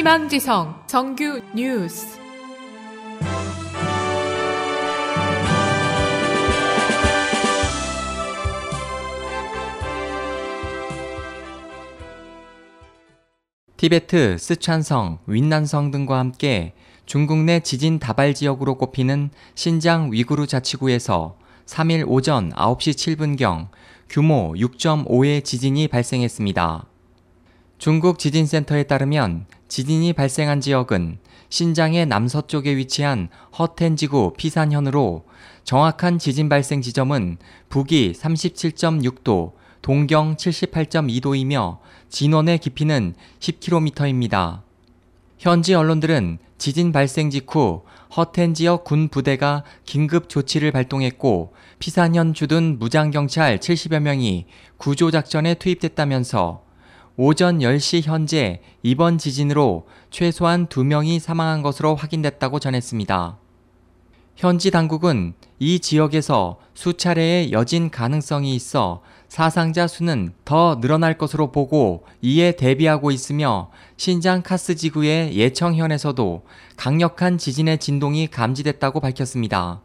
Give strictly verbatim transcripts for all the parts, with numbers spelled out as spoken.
희망지성 정규 뉴스. 티베트, 스촨성, 윈난성 등과 함께 중국 내 지진 다발 지역으로 꼽히는 신장 위구르 자치구에서 삼 일 오전 아홉 시 칠 분경 규모 육 점 오의 지진이 발생했습니다. 중국 지진센터에 따르면 지진이 발생한 지역은 신장의 남서쪽에 위치한 허텐지구 피산현으로 정확한 지진 발생 지점은 북위 삼십칠 점 육 도, 동경 칠십팔 점 이 도이며 진원의 깊이는 십 킬로미터입니다. 현지 언론들은 지진 발생 직후 허텐 지역 군 부대가 긴급 조치를 발동했고 피산현 주둔 무장경찰 칠십여 명이 구조작전에 투입됐다면서 오전 열 시 현재 이번 지진으로 최소한 두 명이 사망한 것으로 확인됐다고 전했습니다. 현지 당국은 이 지역에서 수차례의 여진 가능성이 있어 사상자 수는 더 늘어날 것으로 보고 이에 대비하고 있으며 신장 카스 지구의 예청현에서도 강력한 지진의 진동이 감지됐다고 밝혔습니다.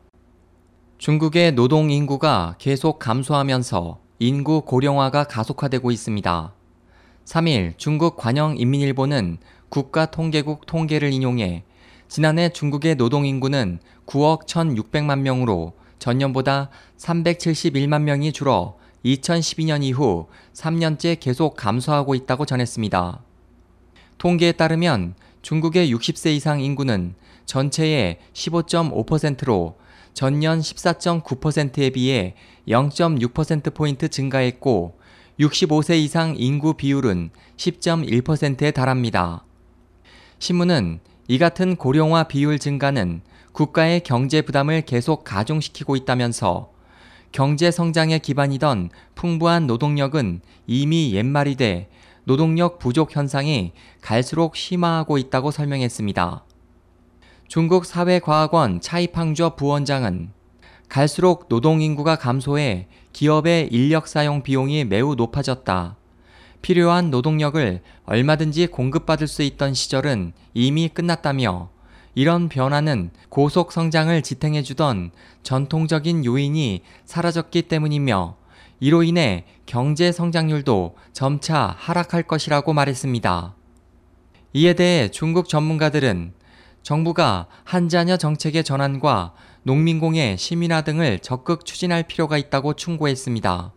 중국의 노동 인구가 계속 감소하면서 인구 고령화가 가속화되고 있습니다. 삼 일 중국 관영인민일보는 국가통계국 통계를 인용해 지난해 중국의 노동인구는 구억 천육백만 명으로 전년보다 삼백칠십일만 명이 줄어 이천십이 년 이후 삼 년째 계속 감소하고 있다고 전했습니다. 통계에 따르면 중국의 육십 세 이상 인구는 전체의 십오 점 오 퍼센트로 전년 십사 점 구 퍼센트에 비해 영 점 육 퍼센트포인트 증가했고 육십오 세 이상 인구 비율은 십 점 일 퍼센트에 달합니다. 신문은 이 같은 고령화 비율 증가는 국가의 경제 부담을 계속 가중시키고 있다면서 경제 성장의 기반이던 풍부한 노동력은 이미 옛말이 돼 노동력 부족 현상이 갈수록 심화하고 있다고 설명했습니다. 중국 사회과학원 차이팡저 부원장은 갈수록 노동인구가 감소해 기업의 인력 사용 비용이 매우 높아졌다. 필요한 노동력을 얼마든지 공급받을 수 있던 시절은 이미 끝났다며 이런 변화는 고속 성장을 지탱해주던 전통적인 요인이 사라졌기 때문이며 이로 인해 경제 성장률도 점차 하락할 것이라고 말했습니다. 이에 대해 중국 전문가들은 정부가 한자녀 정책의 전환과 농민공예 시민화 등을 적극 추진할 필요가 있다고 충고했습니다.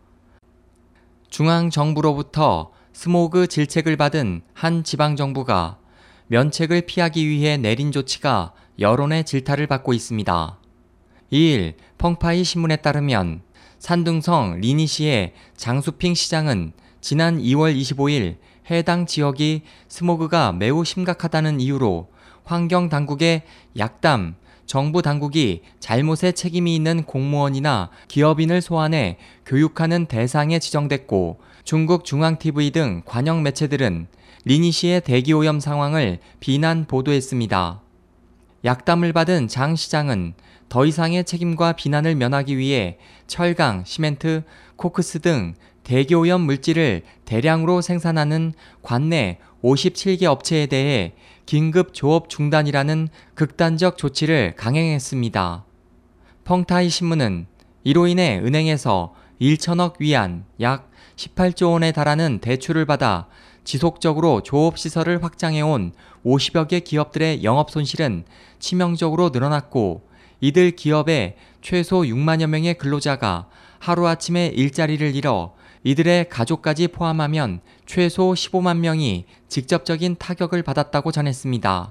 중앙정부로부터 스모그 질책을 받은 한 지방정부가 면책을 피하기 위해 내린 조치가 여론의 질타를 받고 있습니다. 이 일 펑파이 신문에 따르면 산둥성 리니시의 장수핑 시장은 지난 이월 이십오일 해당 지역이 스모그가 매우 심각하다는 이유로 환경당국에 약담, 정부 당국이 잘못에 책임이 있는 공무원이나 기업인을 소환해 교육하는 대상에 지정됐고 중국 중앙티비 등 관영 매체들은 리니시의 대기오염 상황을 비난 보도했습니다. 약담을 받은 장 시장은 더 이상의 책임과 비난을 면하기 위해 철강, 시멘트, 코크스 등 대기오염 물질을 대량으로 생산하는 관내 오십칠 개 업체에 대해 긴급 조업 중단이라는 극단적 조치를 강행했습니다. 펑타이 신문은 이로 인해 은행에서 천억 위안, 약 십팔조 원에 달하는 대출을 받아 지속적으로 조업시설을 확장해온 오십여 개 기업들의 영업 손실은 치명적으로 늘어났고 이들 기업의 최소 육만여 명의 근로자가 하루아침에 일자리를 잃어 이들의 가족까지 포함하면 최소 십오만 명이 직접적인 타격을 받았다고 전했습니다.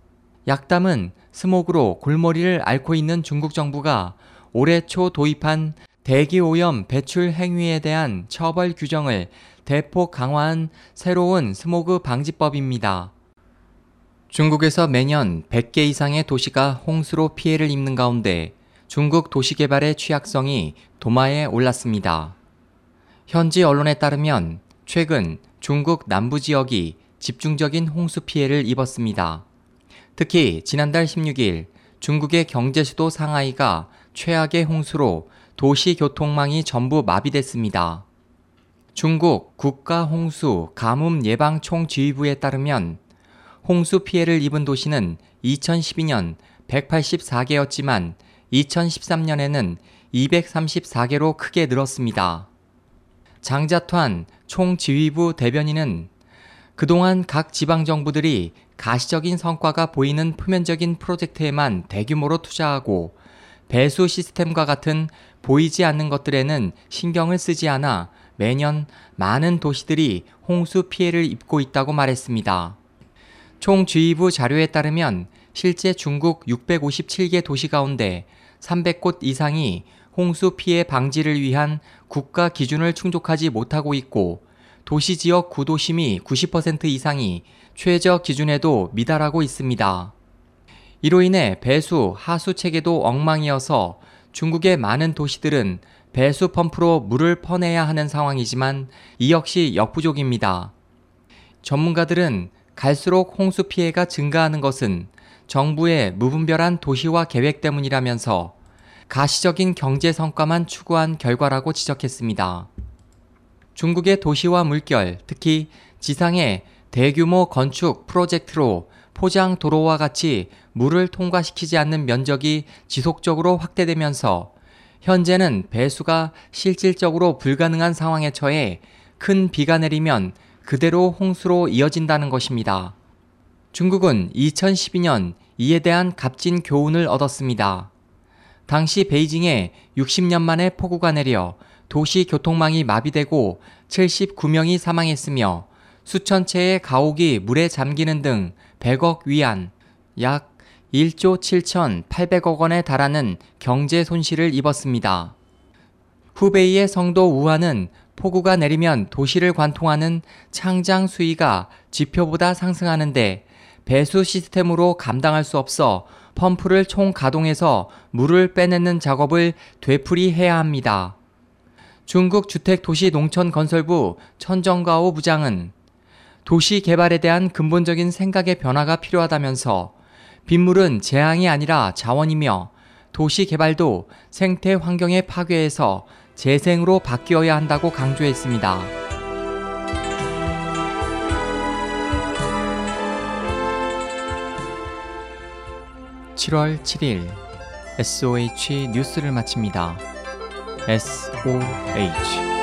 약담은 스모그로 골머리를 앓고 있는 중국 정부가 올해 초 도입한 대기오염 배출 행위에 대한 처벌 규정을 대폭 강화한 새로운 스모그 방지법입니다. 중국에서 매년 백 개 이상의 도시가 홍수로 피해를 입는 가운데 중국 도시개발의 취약성이 도마에 올랐습니다. 현지 언론에 따르면 최근 중국 남부 지역이 집중적인 홍수 피해를 입었습니다. 특히 지난달 십육일 중국의 경제 수도 상하이가 최악의 홍수로 도시 교통망이 전부 마비됐습니다. 중국 국가홍수 가뭄 예방 총지휘부에 따르면 홍수 피해를 입은 도시는 이천십이 년 백팔십사 개였지만 이천십삼 년에는 이백삼십사 개로 크게 늘었습니다. 장자투안 총지휘부 대변인은 그동안 각 지방정부들이 가시적인 성과가 보이는 표면적인 프로젝트에만 대규모로 투자하고 배수 시스템과 같은 보이지 않는 것들에는 신경을 쓰지 않아 매년 많은 도시들이 홍수 피해를 입고 있다고 말했습니다. 총지휘부 자료에 따르면 실제 중국 육백오십칠 개 도시 가운데 삼백 곳 이상이 홍수 피해 방지를 위한 국가 기준을 충족하지 못하고 있고 도시지역 구도심이 구십 퍼센트 이상이 최저 기준에도 미달하고 있습니다. 이로 인해 배수, 하수 체계도 엉망이어서 중국의 많은 도시들은 배수 펌프로 물을 퍼내야 하는 상황이지만 이 역시 역부족입니다. 전문가들은 갈수록 홍수 피해가 증가하는 것은 정부의 무분별한 도시화 계획 때문이라면서 가시적인 경제 성과만 추구한 결과라고 지적했습니다. 중국의 도시화 물결, 특히 지상의 대규모 건축 프로젝트로 포장 도로와 같이 물을 통과시키지 않는 면적이 지속적으로 확대되면서 현재는 배수가 실질적으로 불가능한 상황에 처해 큰 비가 내리면 그대로 홍수로 이어진다는 것입니다. 중국은 이천십이 년 이에 대한 값진 교훈을 얻었습니다. 당시 베이징에 육십 년 만에 폭우가 내려 도시 교통망이 마비되고 칠십구 명이 사망했으며 수천 채의 가옥이 물에 잠기는 등 백억 위안, 약 일조 칠천팔백억 원에 달하는 경제 손실을 입었습니다. 후베이의 성도 우한은 폭우가 내리면 도시를 관통하는 창장 수위가 지표보다 상승하는데 배수 시스템으로 감당할 수 없어 펌프를 총가동해서 물을 빼내는 작업을 되풀이해야 합니다. 중국 주택도시농촌건설부 천정가오 부장은 도시 개발에 대한 근본적인 생각의 변화가 필요하다면서 빗물은 재앙이 아니라 자원이며 도시 개발도 생태 환경의 파괴에서 재생으로 바뀌어야 한다고 강조했습니다. 칠월 칠일 에스오에이치 뉴스를 마칩니다. 에스오에이치